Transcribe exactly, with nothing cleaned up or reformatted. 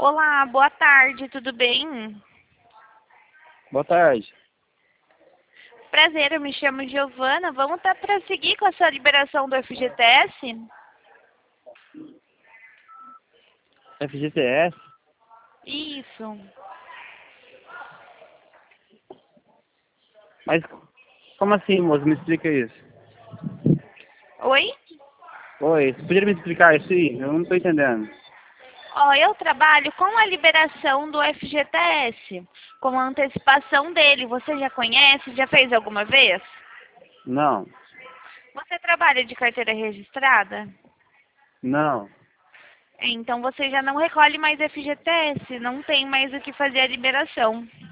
Olá, boa tarde, tudo bem? Boa tarde. Prazer, eu me chamo Giovana. Vamos tá para seguir com a sua liberação do F G T S? F G T S? Isso. Mas como assim, moço? Me explica isso. Oi? Oi, você poderia me explicar isso aí? Eu não estou entendendo. Ó, eu trabalho com a liberação do F G T S, com a antecipação dele. Você já conhece? Já fez alguma vez? Não, Você trabalha de carteira registrada? não. Então você já não recolhe mais F G T S, não tem mais o que fazer a liberação.